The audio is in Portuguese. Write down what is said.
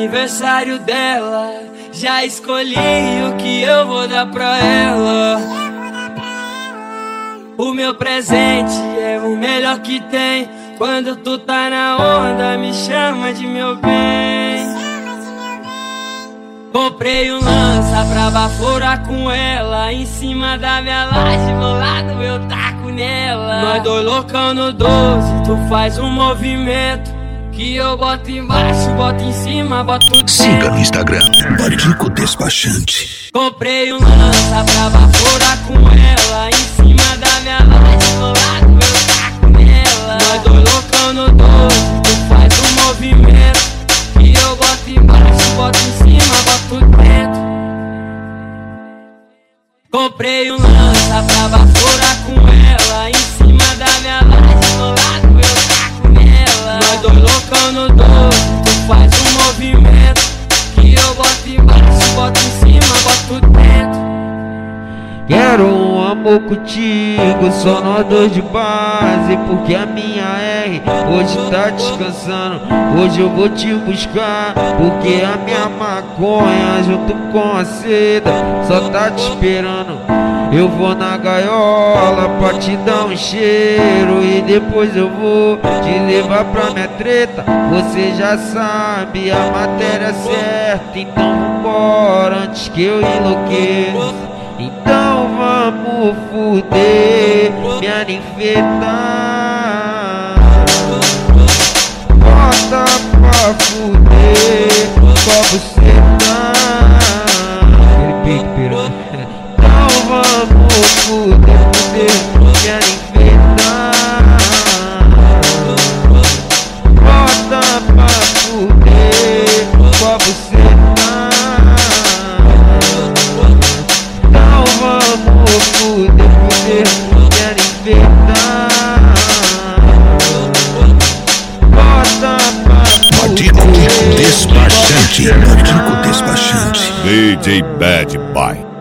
aniversário dela, já escolhi o que eu vou dar pra ela. O meu presente é o melhor que tem. Quando tu tá na onda, me chama de meu bem. Comprei um lança pra baforar com ela. Em cima da minha laje, bolado eu taco nela. Nós dois loucão no 12, tu faz um movimento que eu boto embaixo, boto em cima, boto dentro. Siga no Instagram, Bardico Despachante. Comprei um lança pra baforar com ela. Em cima da minha laje, bolado eu taco nela. Nós dois loucão no 12, tu faz um movimento que eu boto embaixo, boto em cima, boto dentro. Comprei um lança pra baforar com ela. Em cima da minha laje, bolado eu taco nela. Nós dois loucão no 12, tu faz um movimento que eu boto embaixo, boto em cima, boto dentro. Quero um amor contigo, só nós dois de base. Porque a minha R hoje tá descansando. Hoje eu vou te buscar, porque a minha maconha junto com a seda só tá te esperando. Eu vou na gaiola pra te dar um cheiro e depois eu vou te levar pra minha treta. Você já sabe a matéria certa, então vambora antes que eu enlouqueça. Então vamos fuder, me anifetar. Bota pra fuder, só você tá. Aquele pique, piranha. Então vamos fuder, me anifetar. Bota pra fuder, só você tá. Vamos fuder, me anifetar. Bota pra Bardico Despachante. Bardico Despachante. DJ Bad Boy.